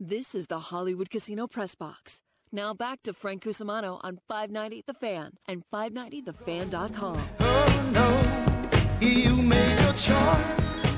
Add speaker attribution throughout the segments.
Speaker 1: This is the Hollywood Casino Press Box. Now back to Frank Cusimano on 590 The Fan and 590thefan.com.
Speaker 2: Oh no, you made your choice.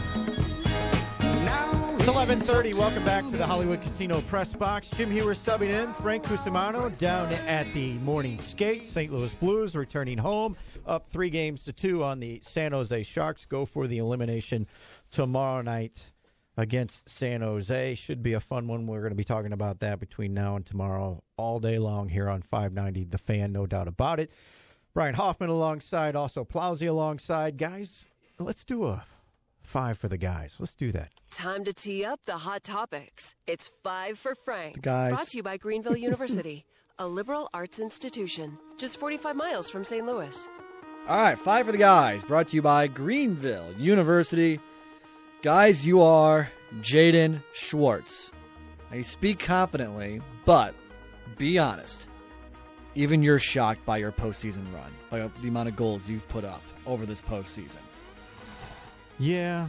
Speaker 3: It's 11:30. Welcome back to the Hollywood Casino Press Box. Jim Hewer subbing in. Frank Cusimano down at the morning skate. St. Louis Blues returning home, up 3-2 on the San Jose Sharks. Go for the elimination tomorrow night against San Jose. Should be a fun one. We're going to be talking about that between now and tomorrow all day long here on 590 The Fan, no doubt about it. Brian Hoffman alongside, also Plowsy alongside. Guys, let's do a 5 for the guys. Let's do that.
Speaker 1: Time to tee up the hot topics. It's 5 for Frank.
Speaker 4: The guys.
Speaker 1: Brought to you by Greenville University, a liberal arts institution, just 45 miles from St. Louis.
Speaker 4: All right, 5 for the guys, brought to you by Greenville University. Guys, you are Jaden Schwartz. Now, you speak confidently, but be honest. Even you're shocked by your postseason run, by the amount of goals you've put up over this postseason.
Speaker 3: Yeah.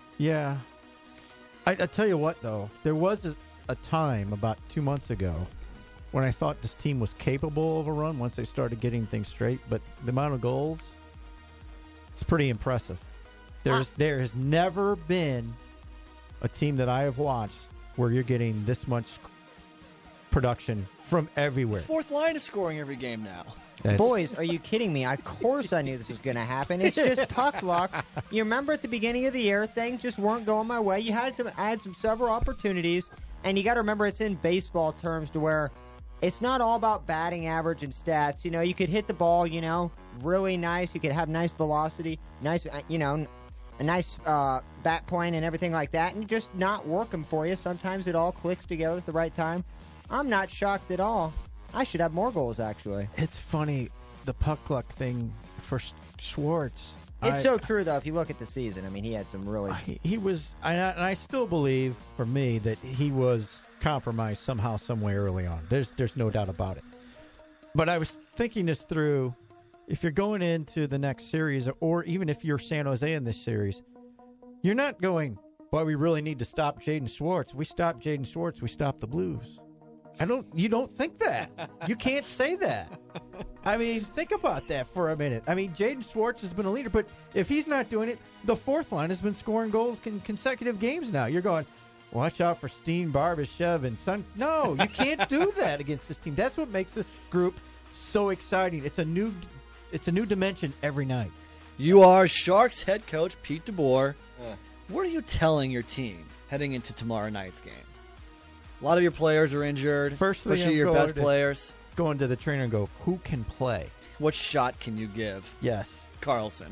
Speaker 3: I tell you what, though, there was a time about 2 months ago when I thought this team was capable of a run once they started getting things straight, but the amount of goals, it's pretty impressive. There has never been a team that I have watched where you're getting this much production from everywhere.
Speaker 4: Fourth line is scoring every game now.
Speaker 5: Boys, are you kidding me? Of course I knew this was going to happen. It's just puck luck. You remember at the beginning of the year, things just weren't going my way. I had several opportunities, and you got to remember it's in baseball terms to where it's not all about batting average and stats. You know, you could hit the ball, really nice. You could have nice velocity, nice, a nice bat point and everything like that, and just not working for you. Sometimes it all clicks together at the right time. I'm not shocked at all. I should have more goals, actually.
Speaker 3: It's funny, the puck luck thing for Schwartz.
Speaker 5: It's so true, though, if you look at the season. I mean, he had some really...
Speaker 3: He was, and I still believe, for me, that he was compromised somehow, some way early on. There's no doubt about it. But I was thinking this through. If you're going into the next series, or even if you're San Jose in this series, you're not going, boy, we really need to stop Jaden Schwartz. We stop Jaden Schwartz, we stop the Blues. You don't think that. You can't say that. I mean, think about that for a minute. I mean, Jaden Schwartz has been a leader, but if he's not doing it, the fourth line has been scoring goals in consecutive games now. You're going, watch out for Steen, Barbashev, and Son. No, you can't do that against this team. That's what makes this group so exciting. It's a new dimension every night.
Speaker 4: You are Sharks head coach Pete DeBoer. What are you telling your team heading into tomorrow night's game? A lot of your players are injured, especially your best players.
Speaker 3: Go into the trainer and go, who can play?
Speaker 4: What shot can you give?
Speaker 3: Yes.
Speaker 4: Carlson.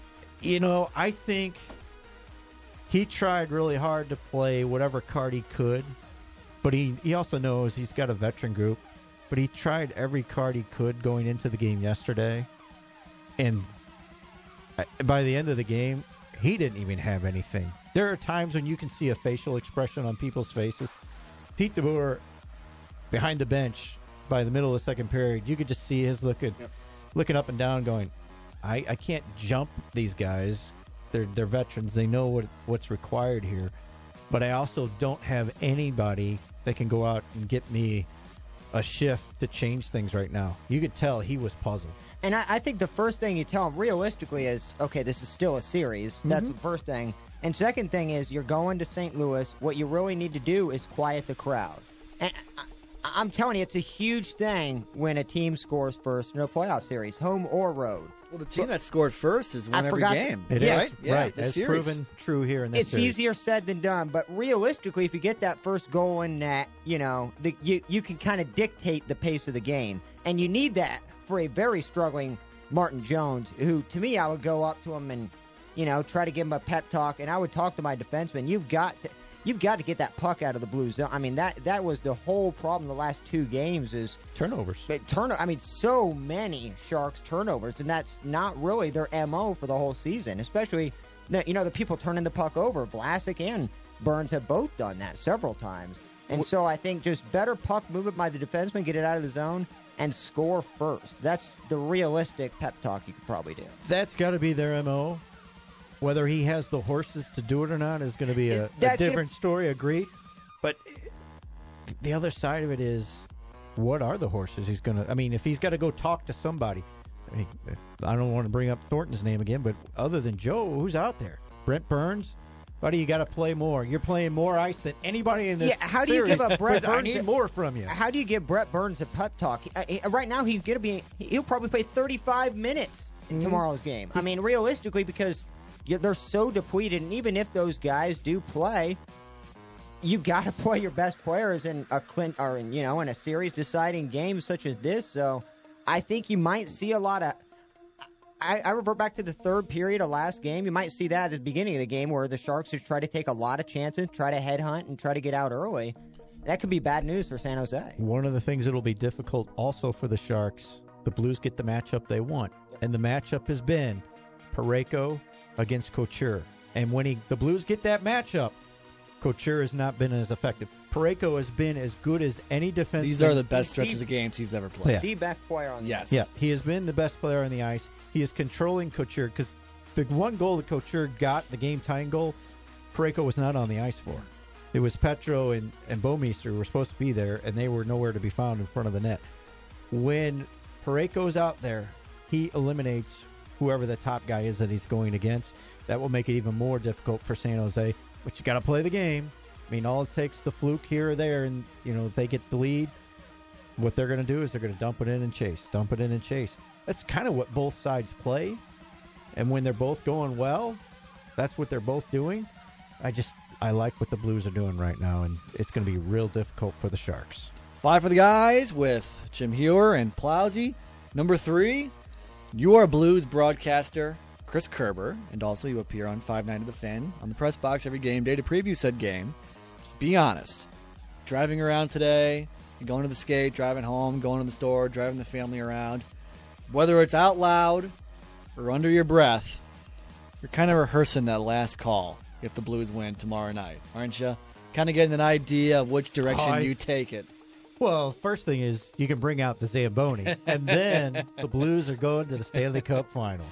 Speaker 3: I think he tried really hard to play whatever card he could, but he also knows he's got a veteran group. But he tried every card he could going into the game yesterday, and by the end of the game, he didn't even have anything. There are times when you can see a facial expression on people's faces. Pete DeBoer, behind the bench, by the middle of the second period, you could just see his looking up and down going, I can't jump these guys. They're veterans. They know what's required here. But I also don't have anybody that can go out and get me a shift to change things right now. You could tell he was puzzled.
Speaker 5: And I think the first thing you tell him realistically is, okay, this is still a series. That's the first thing. And second thing is, you're going to St. Louis. What you really need to do is quiet the crowd. And I'm telling you, it's a huge thing when a team scores first in a playoff series, home or road.
Speaker 4: Well, the team that scored first has won every game.
Speaker 3: It is,
Speaker 4: right? Yeah,
Speaker 3: right. It's proven true here in this series.
Speaker 5: It's easier said than done, but realistically, if you get that first goal in net, you can kind of dictate the pace of the game. And you need that for a very struggling Martin Jones, who, to me, I would go up to him and, try to give him a pep talk, and I would talk to my defenseman. You've got to get that puck out of the Blues zone. I mean, that was the whole problem the last 2 games is
Speaker 3: turnovers.
Speaker 5: So many Sharks turnovers, and that's not really their MO for the whole season, especially, the people turning the puck over. Vlasic and Burns have both done that several times. And so I think just better puck movement by the defenseman, get it out of the zone, and score first. That's the realistic pep talk you could probably do.
Speaker 3: That's got to be their MO. Whether he has the horses to do it or not is going to be a different story, agreed. But the other side of it is, what are the horses he's going to... I mean, if he's got to go talk to somebody... I don't want to bring up Thornton's name again, but other than Joe, who's out there? Brent Burns? Buddy, you got to play more. You're playing more ice than anybody in this
Speaker 5: Yeah, how do you give up Brett Burns?
Speaker 3: I need more from you.
Speaker 5: How do you give Brett Burns a pep talk? Right now, he'll probably play 35 minutes in tomorrow's game. I mean, realistically, because they're so depleted, and even if those guys do play, you got to play your best players in in a series-deciding game such as this. So, I think you might see a lot of. I revert back to the third period of last game. You might see that at the beginning of the game where the Sharks just try to take a lot of chances, try to headhunt, and try to get out early. That could be bad news for San Jose. One
Speaker 3: of the things that will be difficult also for the Sharks, the Blues get the matchup they want. And the matchup has been Parayko against Couture. And when the Blues get that matchup, Couture has not been as effective. Parayko has been as good as any defenseman.
Speaker 4: These are the best stretches of games he's ever played.
Speaker 3: Yeah.
Speaker 5: The best player on the ice.
Speaker 3: Yeah, he has been the best player on the ice. He is controlling Couture because the one goal that Couture got, the game-tying goal, Parayko was not on the ice for. It was Petro and Bouwmeester who were supposed to be there, and they were nowhere to be found in front of the net. When Parayko's out there, he eliminates whoever the top guy is that he's going against. That will make it even more difficult for San Jose, but you got to play the game. I mean, all it takes is a fluke here or there, and they get the lead. What they're going to do is they're going to dump it in and chase. That's kind of what both sides play. And when they're both going well, that's what they're both doing. I like what the Blues are doing right now, and it's going to be real difficult for the Sharks.
Speaker 4: 5 for the guys with Jim Hewer and Plowsy. Number 3, you are Blues broadcaster Chris Kerber, and also you appear on 590 The Fan on the press box every game day to preview said game. Just be honest. Driving around today, going to the skate, driving home, going to the store, driving the family around. Whether it's out loud or under your breath, you're kind of rehearsing that last call if the Blues win tomorrow night, aren't you? Kind of getting an idea of which direction you take it.
Speaker 3: Well, first thing is you can bring out the Zamboni, and then the Blues are going to the Stanley Cup Finals.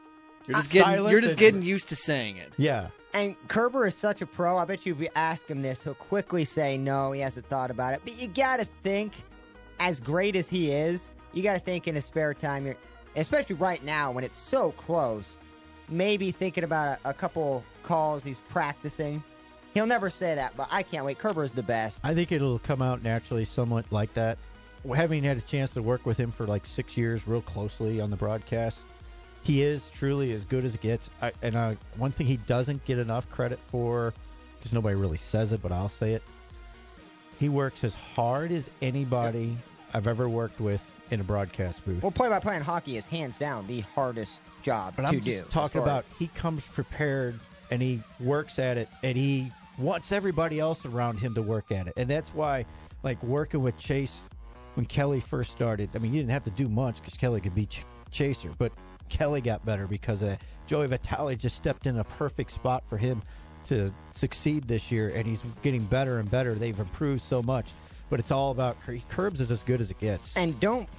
Speaker 4: You're just getting used to saying it.
Speaker 3: Yeah.
Speaker 5: And Kerber is such a pro. I bet you if you ask him this, he'll quickly say no, he hasn't thought about it. But you got to think, as great as he is, you got to think in his spare time, especially right now when it's so close, maybe thinking about a couple calls he's practicing. He'll never say that, but I can't wait. Kerber is the best.
Speaker 3: I think it'll come out naturally somewhat like that. Having had a chance to work with him for like 6 years real closely on the broadcast, he is truly as good as it gets. One thing he doesn't get enough credit for, because nobody really says it, but I'll say it, he works as hard as anybody I've ever worked with in a broadcast booth.
Speaker 5: Well, play-by-play in hockey is hands down the hardest job
Speaker 3: but
Speaker 5: to
Speaker 3: I'm
Speaker 5: do.
Speaker 3: Just talking about he comes prepared and he works at it and he wants everybody else around him to work at it. And that's why, like, working with Chase when Kelly first started, I mean, you didn't have to do much because Kelly could be chaser, but Kelly got better because Joey Vitale just stepped in a perfect spot for him to succeed this year, and he's getting better and better. They've improved so much. But it's all about Kerbs is as good as it gets.
Speaker 5: And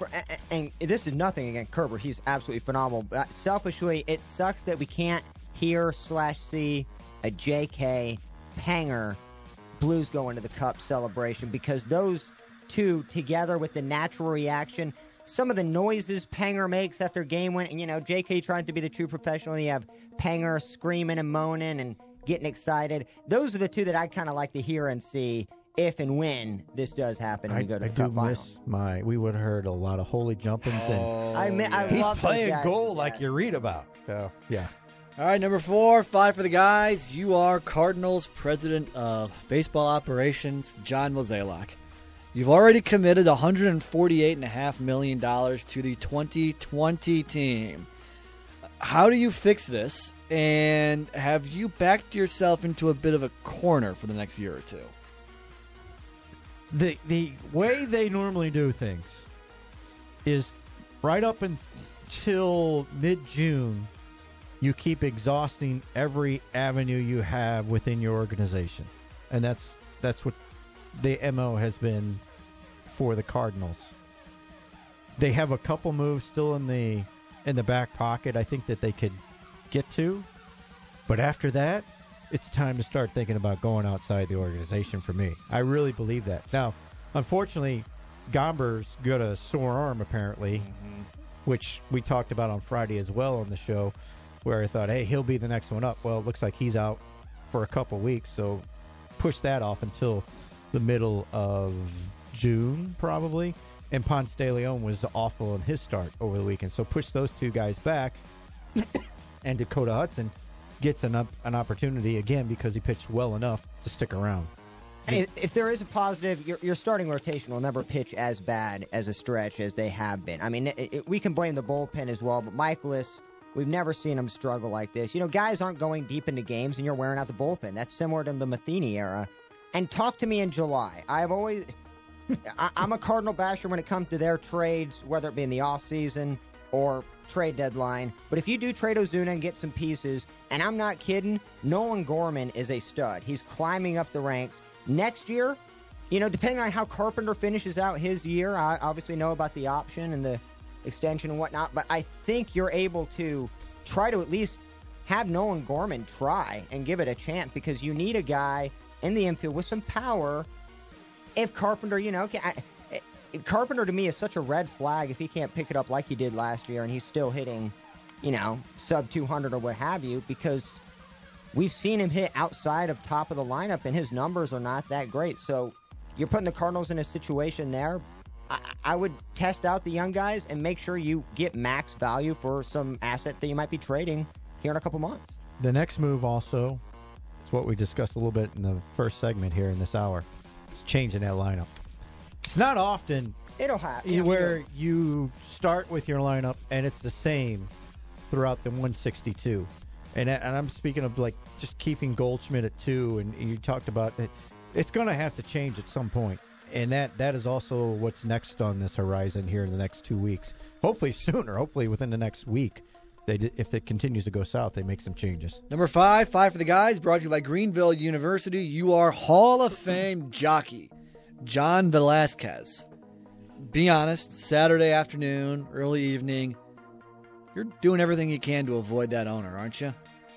Speaker 5: this is nothing against Kerber. He's absolutely phenomenal. But selfishly, it sucks that we can't hear/see a JK Panger Blues go into the Cup celebration, because those two together with the natural reaction, some of the noises Panger makes after game win, and JK trying to be the true professional, and you have Panger screaming and moaning and getting excited. Those are the two that I'd kind of like to hear and see if and when this does happen and we go to the Cup Finals.
Speaker 3: We would have heard a lot of holy jumpings, and
Speaker 5: he's
Speaker 3: playing goal like you read about. So, yeah.
Speaker 4: All right, number 4, 5 for the guys. You are Cardinals President of Baseball Operations, John Mozeliak. You've already committed $148.5 million to the 2020 team. How do you fix this? And have you backed yourself into a bit of a corner for the next year or two?
Speaker 3: The way they normally do things is right up until mid-June, you keep exhausting every avenue you have within your organization. And that's what the MO has been for the Cardinals. They have a couple moves still in the back pocket, I think, that they could get to. But after that, it's time to start thinking about going outside the organization for me. I really believe that. Now, Unfortunately, Gomber's got a sore arm apparently, which we talked about on Friday as well on the show, where I thought, hey, he'll be the next one up. Well, it looks like he's out for a couple weeks, so push that off until the middle of June probably. And Ponce de Leon was awful in his start over the weekend, so push those two guys back. And Dakota Hudson gets an opportunity again because he pitched well enough to stick around.
Speaker 5: If there is a positive, your starting rotation will never pitch as bad as a stretch as they have been. I mean, we can blame the bullpen as well, but Michaelis, we've never seen him struggle like this. You know, guys aren't going deep into games, and you're wearing out the bullpen. That's similar to the Matheny era. And talk to me in July. I'm a Cardinal basher when it comes to their trades, whether it be in the offseason or trade deadline. But if you do trade Ozuna and get some pieces, and I'm not kidding, Nolan Gorman is a stud. He's climbing up the ranks. Next year, you know, depending on how Carpenter finishes out his year, I obviously know about the option and the extension and whatnot, but I think you're able to try to at least have Nolan Gorman try and give it a chance because you need a guy in the infield with some power. If Carpenter, you know, Carpenter to me is such a red flag if he can't pick it up like he did last year and he's still hitting, you know, sub 200 or what have you, because we've seen him hit outside of top of the lineup, and his numbers are not that great. So you're putting the Cardinals in a situation there. I would test out the young guys and make sure you get max value for some asset that you might be trading here in a couple months.
Speaker 3: The next move also is what we discussed a little bit in the first segment here in this hour. It's changing that lineup. It's not often
Speaker 5: It'll happen
Speaker 3: where you start with your lineup and it's the same throughout the 162. And I'm speaking of like just keeping Goldschmidt at 2, and you talked about it. It's going to have to change at some point, and that is also what's next on this horizon here in the next 2 weeks. Hopefully sooner. Hopefully within the next week, if it continues to go south, they make some changes.
Speaker 4: Number 5 for the guys, brought to you by Greenville University. You are Hall of Fame jockey John Velasquez. Be honest, Saturday afternoon, early evening, you're doing everything you can to avoid that owner, aren't you?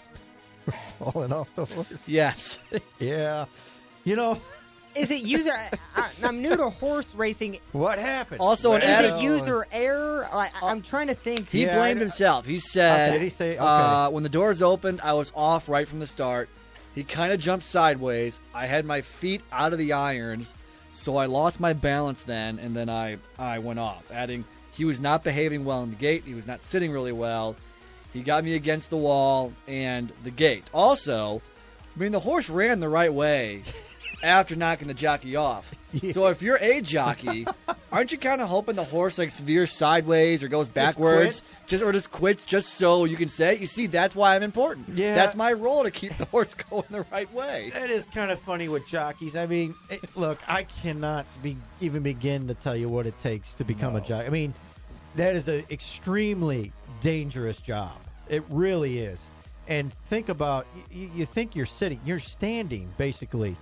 Speaker 3: Falling off the horse.
Speaker 4: Yes.
Speaker 3: Yeah. You know,
Speaker 5: Is it user? I'm new to horse racing.
Speaker 3: what happened?
Speaker 4: Also an
Speaker 5: Is
Speaker 4: added
Speaker 5: it user error? I'm trying to think.
Speaker 4: He
Speaker 3: Yeah,
Speaker 4: blamed himself. He said,
Speaker 3: Okay. Did he say- okay.
Speaker 4: when the doors opened, I was off right from the start. He kind of jumped sideways. I had my feet out of the irons, so I lost my balance then, and then I went off. Adding, he was not behaving well in the gate. He was not sitting really well. He got me against the wall and the gate. Also, I mean, the horse ran the right way after knocking the jockey off.
Speaker 3: Yeah.
Speaker 4: So if you're a jockey, aren't you kind of hoping the horse like veers sideways or goes backwards, just quits, just so you can say, you see, that's why I'm important.
Speaker 3: Yeah.
Speaker 4: That's my role, to keep the horse going the right way.
Speaker 3: That is kind of funny with jockeys. I mean, look, I cannot even begin to tell you what it takes to become a jockey. I mean, that is an extremely dangerous job. It really is. And think about, you think you're standing basically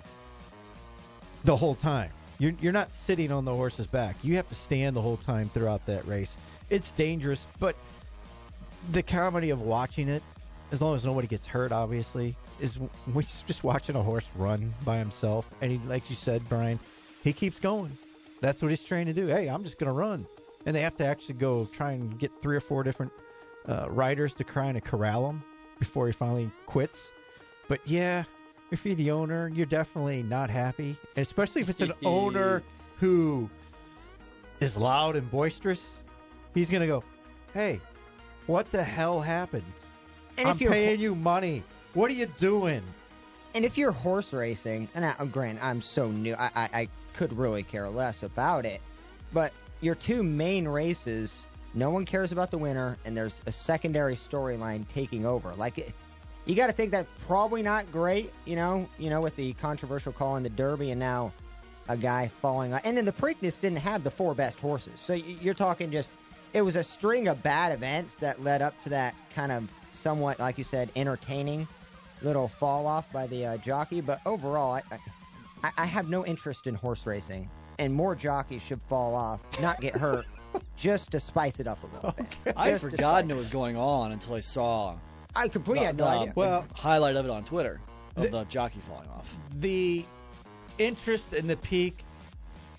Speaker 3: the whole time. You're not sitting on the horse's back. You have to stand the whole time throughout that race. It's dangerous, but the comedy of watching it, as long as nobody gets hurt, obviously, is just watching a horse run by himself. And he, like you said, Brian, he keeps going. That's what he's trying to do. Hey, I'm just going to run. And they have to actually go try and get 3 or 4 different riders to try and corral him before he finally quits. But yeah, if you're the owner, you're definitely not happy, especially if it's an owner who is loud and boisterous. He's going to go, hey, what the hell happened?
Speaker 5: And
Speaker 3: I'm
Speaker 5: if you're
Speaker 3: paying you money. What are you doing?
Speaker 5: And if you're horse racing, and granted, I'm so new, I could really care less about it, but your 2 main races, no one cares about the winner, and there's a secondary storyline taking over. Like, you got to think that's probably not great, you know, with the controversial call in the Derby and now a guy falling. And then the Preakness didn't have the 4 best horses. So you're talking just, it was a string of bad events that led up to that kind of somewhat, like you said, entertaining little fall off by the jockey. But overall, I have no interest in horse racing, and more jockeys should fall off, not get hurt, just to spice it up a little bit.
Speaker 4: I had
Speaker 5: Just to
Speaker 4: forgotten
Speaker 5: spice
Speaker 4: it was going on until I saw
Speaker 5: I completely had no idea.
Speaker 3: Well,
Speaker 4: highlight of it on Twitter of the jockey falling off.
Speaker 3: the interest and the peak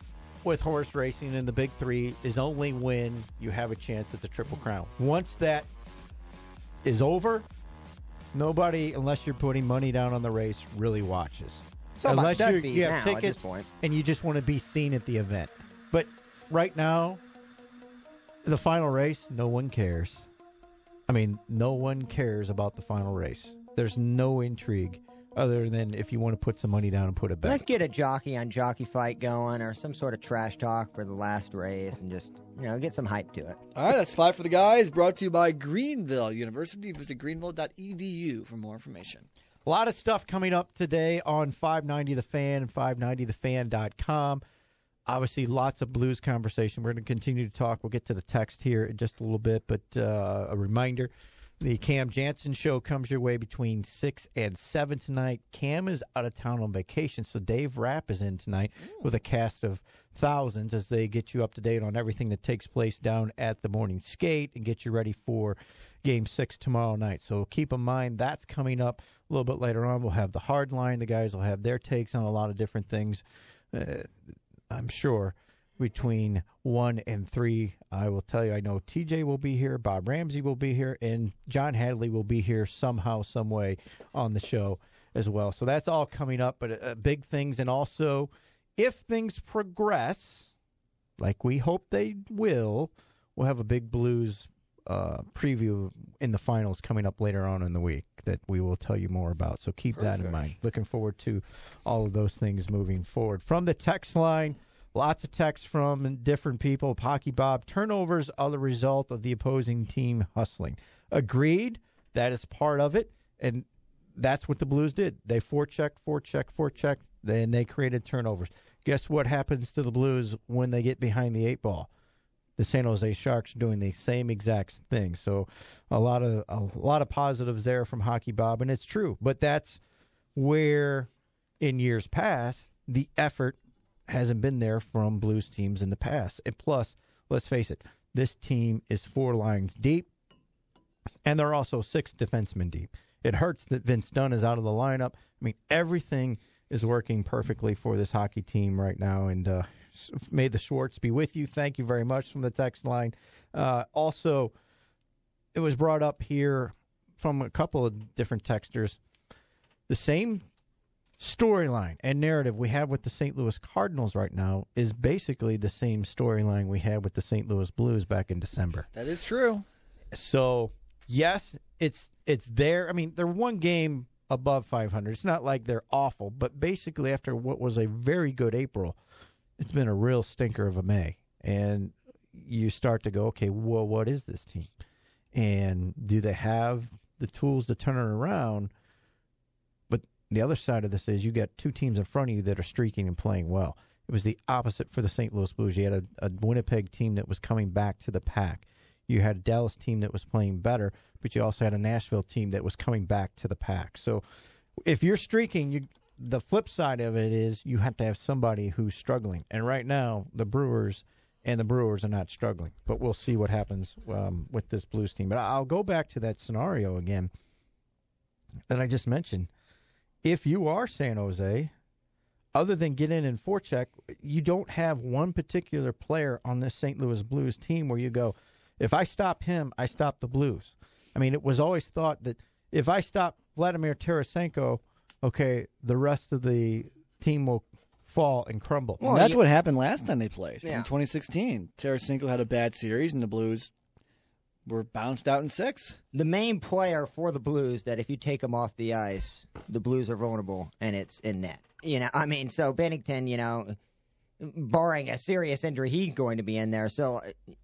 Speaker 3: with horse racing in the Big Three is only when you have a chance at the Triple Crown. Once that is over, nobody, unless you're putting money down on the race, really watches.
Speaker 5: So about
Speaker 3: unless
Speaker 5: stud
Speaker 3: you
Speaker 5: fees
Speaker 3: have
Speaker 5: now at
Speaker 3: tickets
Speaker 5: this point.
Speaker 3: and you just want to be seen at the event. But right now, the final race, no one cares. I mean, no one cares about the final race. There's no intrigue other than if you want to put some money down and put it back.
Speaker 5: Let's get a jockey on Jockey Fight going, or some sort of trash talk for the last race, and just get some hype to it.
Speaker 4: All right, that's 5 for the Guys, brought to you by Greenville University. Visit greenville.edu for more information.
Speaker 3: A lot of stuff coming up today on 590 The Fan and 590thefan.com. Obviously, lots of Blues conversation. We're going to continue to talk. We'll get to the text here in just a little bit, but a reminder, the Cam Jansen Show comes your way between 6 and 7 tonight. Cam is out of town on vacation, so Dave Rapp is in tonight with a cast of thousands as they get you up to date on everything that takes place down at the morning skate and get you ready for Game 6 tomorrow night. So keep in mind that's coming up a little bit later on. We'll have the hard line. The guys will have their takes on a lot of different things. I'm sure between 1 and 3, I will tell you, I know TJ will be here, Bob Ramsey will be here, and John Hadley will be here somehow, some way on the show as well. So that's all coming up, but big things. And also, if things progress, like we hope they will, we'll have a big Blues preview in the finals coming up later on in the week that we will tell you more about. So keep that in mind. Looking forward to all of those things moving forward. From the text line, lots of texts from different people. Hockey Bob, turnovers are the result of the opposing team hustling. Agreed. That is part of it. And that's what the Blues did. They forechecked, then they created turnovers. Guess what happens to the Blues when they get behind the 8 ball? The San Jose Sharks doing the same exact thing. So a lot of positives there from Hockey Bob, and it's true. But that's where, in years past, the effort hasn't been there from Blues teams in the past. And plus, let's face it, this team is 4 lines deep, and they're also 6 defensemen deep. It hurts that Vince Dunn is out of the lineup. I mean, everything is working perfectly for this hockey team right now, and may the Schwartz be with you. Thank you very much from the text line. Also, it was brought up here from a couple of different texters. The same storyline and narrative we have with the St. Louis Cardinals right now is basically the same storyline we had with the St. Louis Blues back in December.
Speaker 4: That is true.
Speaker 3: So, yes, it's there. I mean, they're one game above 500. It's not like they're awful, but basically after what was a very good April, it's been a real stinker of a May. And you start to go, okay, well, what is this team? And do they have the tools to turn it around? But the other side of this is you got 2 teams in front of you that are streaking and playing well. It was the opposite for the St. Louis Blues. You had a Winnipeg team that was coming back to the pack. You had a Dallas team that was playing better, but you also had a Nashville team that was coming back to the pack. So if you're streaking, the flip side of it is you have to have somebody who's struggling. And right now, the Brewers are not struggling. But we'll see what happens with this Blues team. But I'll go back to that scenario again that I just mentioned. If you are San Jose, other than get in and forecheck, you don't have one particular player on this St. Louis Blues team where you go, if I stop him, I stop the Blues. I mean, it was always thought that if I stop Vladimir Tarasenko, okay, the rest of the team will fall and crumble.
Speaker 4: Well, that's what happened last time they played
Speaker 5: Yeah.
Speaker 4: in 2016. Tarasenko had a bad series, and the Blues were bounced out in 6.
Speaker 5: The main player for the Blues that if you take him off the ice, the Blues are vulnerable, and it's in net. I mean, so Bennington, barring a serious injury, he's going to be in there. So,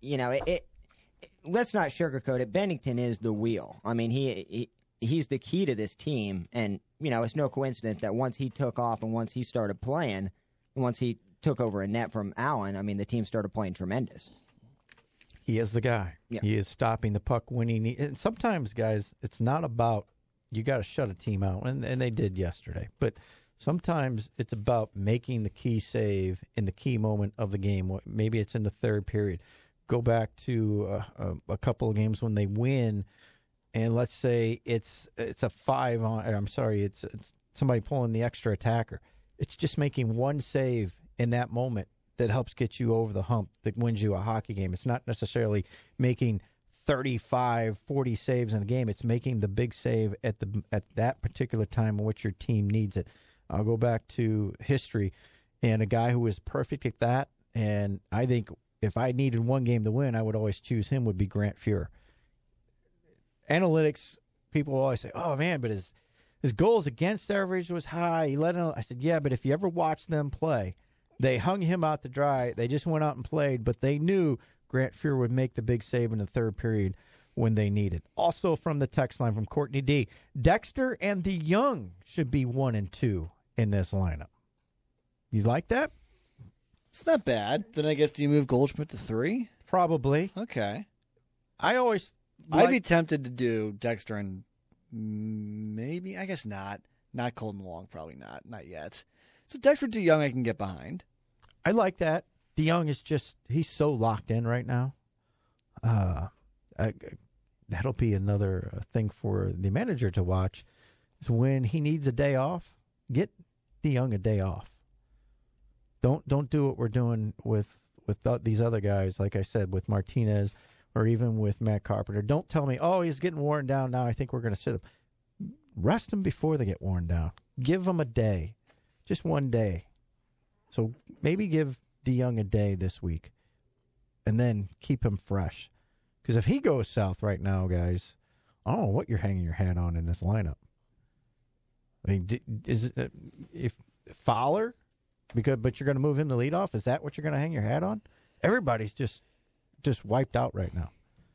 Speaker 5: let's not sugarcoat it. Bennington is the wheel. I mean, he's the key to this team, and it's no coincidence that once he took off and once he started playing, and once he took over a net from Allen, I mean, the team started playing tremendous.
Speaker 3: He is the guy.
Speaker 5: Yeah.
Speaker 3: He is stopping the puck when he needs. And sometimes, guys, it's not about you got to shut a team out, and they did yesterday. But sometimes it's about making the key save in the key moment of the game. Maybe it's in the third period. Go back to a couple of games when they win, and let's say it's a 5 on. I'm sorry, it's somebody pulling the extra attacker. It's just making one save in that moment that helps get you over the hump, that wins you a hockey game. It's not necessarily making 35, 40 saves in a game. It's making the big save at that particular time in which your team needs it. I'll go back to history, and a guy who was perfect at that, and I think if I needed one game to win, I would always choose him, would be Grant Fuhr. Analytics, people always say, oh, man, but his goals against average was high. He let it. I said, yeah, but if you ever watch them play, they hung him out to dry. They just went out and played, but they knew Grant Fuhr would make the big save in the third period when they needed. Also from the text line from Courtney D, Dexter and DeYoung should be 1 and 2 in this lineup. You like that?
Speaker 4: It's not bad. Then I guess do you move Goldschmidt to 3?
Speaker 3: Probably.
Speaker 4: Okay.
Speaker 3: I'd
Speaker 4: be tempted to do Dexter and maybe, I guess not. Not Colton Wong, probably not. Not yet. So Dexter DeYoung I can get behind.
Speaker 3: I like that. DeYoung is he's so locked in right now. That'll be another thing for the manager to watch, is when he needs a day off, get DeYoung a day off. Don't do what we're doing with these other guys, like I said, with Martinez or even with Matt Carpenter. Don't tell me, oh, he's getting worn down now, I think we're going to sit him. Rest him before they get worn down. Give them a day, just one day. So maybe give DeYoung a day this week and then keep him fresh. Because if he goes south right now, guys, I don't know what you're hanging your hat on in this lineup. I mean, is it, if Fowler, but you're going to move him to leadoff, is that what you're going to hang your hat on? Everybody's just wiped out right now.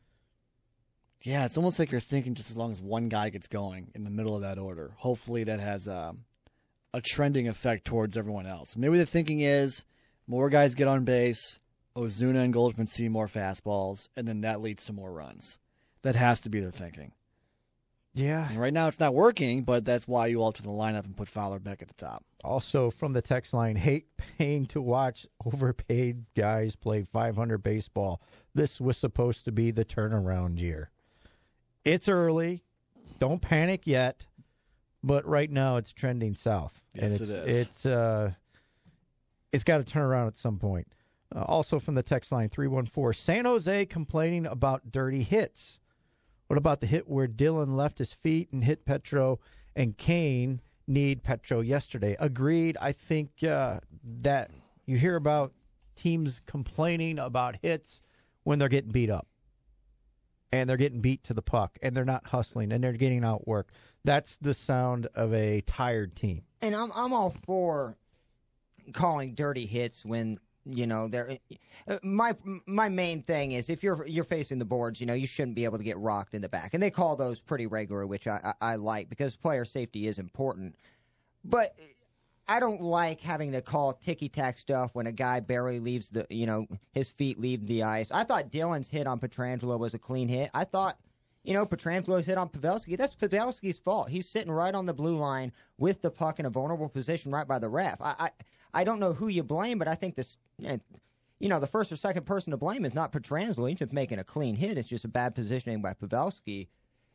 Speaker 4: Yeah, it's almost like you're thinking just as long as one guy gets going in the middle of that order, hopefully that has a trending effect towards everyone else. Maybe the thinking is more guys get on base, Ozuna and Goldschmidt see more fastballs, and then that leads to more runs. That has to be their thinking.
Speaker 3: Yeah.
Speaker 4: And right now it's not working, but that's why you alter the lineup and put Fowler back at the top.
Speaker 3: Also from the text line, hate paying to watch overpaid guys play .500 baseball. This was supposed to be the turnaround year. It's early. Don't panic yet. But right now it's trending south.
Speaker 4: Yes,
Speaker 3: and
Speaker 4: it is.
Speaker 3: It's got to turn around at some point. Also from the text line, 314, San Jose complaining about dirty hits. What about the hit where Dylan left his feet and hit Petro, and Kane kneed Petro yesterday? Agreed. I think that you hear about teams complaining about hits when they're getting beat up. And they're getting beat to the puck, and they're not hustling, and they're getting outworked. That's the sound of a tired team.
Speaker 5: And I'm all for calling dirty hits when, you know, they're my main thing is if you're facing the boards, you know, you shouldn't be able to get rocked in the back. And they call those pretty regular, which I like, because player safety is important. But I don't like having to call ticky-tack stuff when a guy barely leaves his feet leave the ice. I thought Dylan's hit on Pietrangelo was a clean hit. I thought, Pietrangelo's hit on Pavelski, that's Pavelski's fault. He's sitting right on the blue line with the puck in a vulnerable position right by the ref. I don't know who you blame, but I think this, the first or second person to blame is not Pietrangelo. He's just making a clean hit. It's just a bad positioning by Pavelski.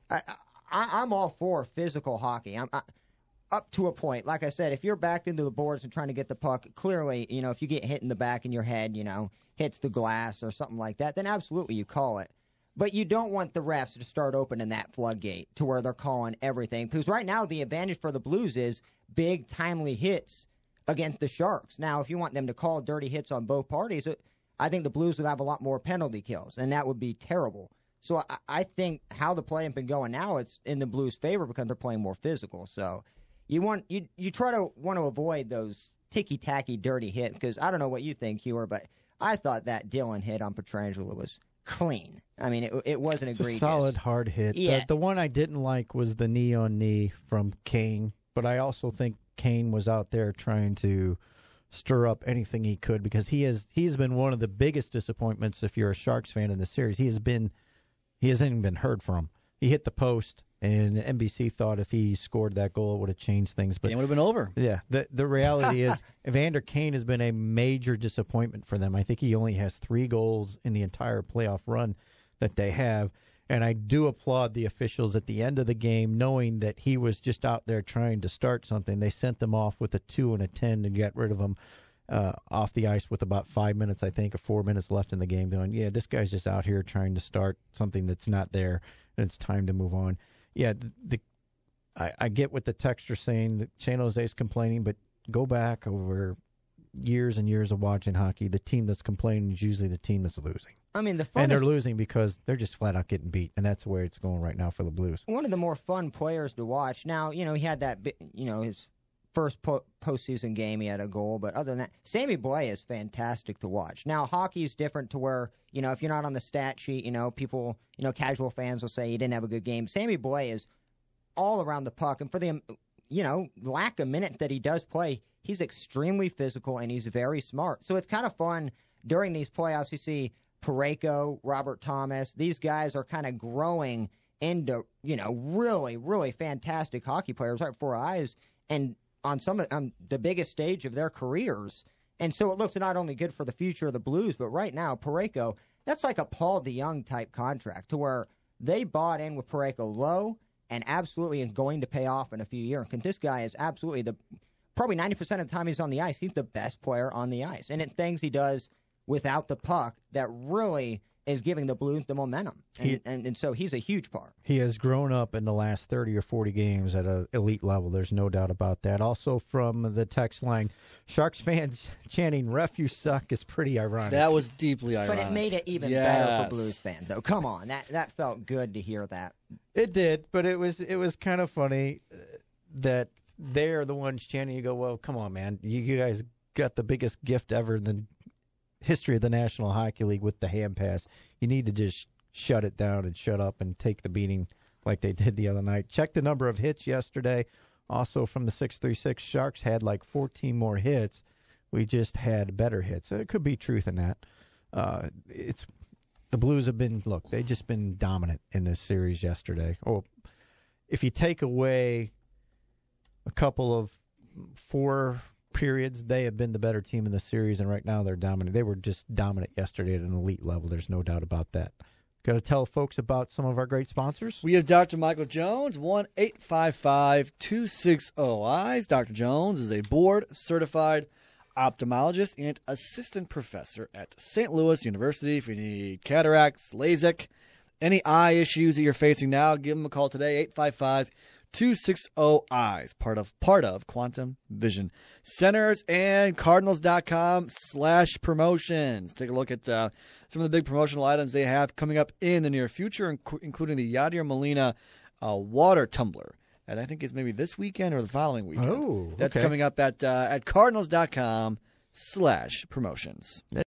Speaker 5: I'm all for physical hockey. I'm up to a point. Like I said, if you're backed into the boards and trying to get the puck, clearly, if you get hit in the back in your head, hits the glass or something like that, then absolutely you call it. But you don't want the refs to start opening that floodgate to where they're calling everything. Because right now the advantage for the Blues is big, timely hits against the Sharks. Now, if you want them to call dirty hits on both parties, I think the Blues would have a lot more penalty kills, and that would be terrible. So I think how the play has been going now, it's in the Blues' favor because they're playing more physical. So you try to want to avoid those ticky-tacky dirty hits, because I don't know what you think, Hewer, but I thought that Dylan hit on Pietrangelo was clean. I mean, it wasn't egregious.
Speaker 3: It's a solid, hard hit.
Speaker 5: Yeah.
Speaker 3: The one I didn't like was the knee-on-knee from Kane, but I also think Kane was out there trying to stir up anything he could, because he's been one of the biggest disappointments if you're a Sharks fan in the series. He hasn't even been heard from. He hit the post, and NBC thought if he scored that goal, it would have changed things. But
Speaker 4: game would have been over.
Speaker 3: Yeah, the reality is Evander Kane has been a major disappointment for them. I think he only has 3 goals in the entire playoff run that they have. And I do applaud the officials at the end of the game, knowing that he was just out there trying to start something. They sent them off with a 2 and a 10 and get rid of him. off the ice with about 5 minutes, I think, or 4 minutes left in the game, going, yeah, this guy's just out here trying to start something that's not there, and it's time to move on. Yeah, I get what the texts are saying, that San Jose's complaining, but go back over years and years of watching hockey. The team that's complaining is usually the team that's losing.
Speaker 5: I mean,
Speaker 3: and they're losing because they're just flat out getting beat, and that's the way it's going right now for the Blues.
Speaker 5: One of the more fun players to watch. Now, he had that, his first postseason game, he had a goal, but other than that, Sammy Blais is fantastic to watch. Now, hockey's different to where, if you're not on the stat sheet, people, casual fans will say he didn't have a good game. Sammy Blais is all around the puck, and for the, lack of minute that he does play, he's extremely physical and he's very smart. So it's kind of fun during these playoffs. You see Parayko, Robert Thomas, these guys are kind of growing into, really, really fantastic hockey players right before our eyes and on the biggest stage of their careers. And so it looks not only good for the future of the Blues, but right now, Parayko, that's like a Paul DeJong type contract to where they bought in with Parayko low and absolutely is going to pay off in a few years. And this guy is absolutely probably 90% of the time he's on the ice, he's the best player on the ice. And it things he does without the puck that really is giving the Blues the momentum. And so he's a huge part.
Speaker 3: He has grown up in the last 30 or 40 games at an elite level. There's no doubt about that. Also from the text line, Sharks fans chanting, "Ref, you suck," is pretty ironic.
Speaker 4: That was deeply ironic.
Speaker 5: But it made it even better for Blues fans, though. Come on. That felt good to hear that.
Speaker 3: It did, but it was kind of funny that they're the ones chanting. You go, well, come on, man. You guys got the biggest gift ever in the history of the National Hockey League with the hand pass. You need to just shut it down and shut up and take the beating like they did the other night. Check the number of hits yesterday. Also from the 636, Sharks had like 14 more hits. We just had better hits. So it could be truth in that. The Blues have been, they've just been dominant in this series yesterday. Oh, if you take away a couple of 4 periods, they have been the better team in the series, and right now they're dominant. They were just dominant yesterday at an elite level. There's no doubt about that. Got to tell folks about some of our great sponsors.
Speaker 4: We have Dr. Michael Jones, 1-855-260-EYES. Dr. Jones is a board-certified ophthalmologist and assistant professor at St. Louis University. If you need cataracts, LASIK, any eye issues that you're facing now, give him a call today, 855-260-EYES, part of Quantum Vision Centers, and Cardinals.com/promotions. Take a look at some of the big promotional items they have coming up in the near future, including the Yadier Molina water tumbler. And I think it's maybe this weekend or the following weekend.
Speaker 3: Oh, okay.
Speaker 4: That's coming up at Cardinals.com/promotions.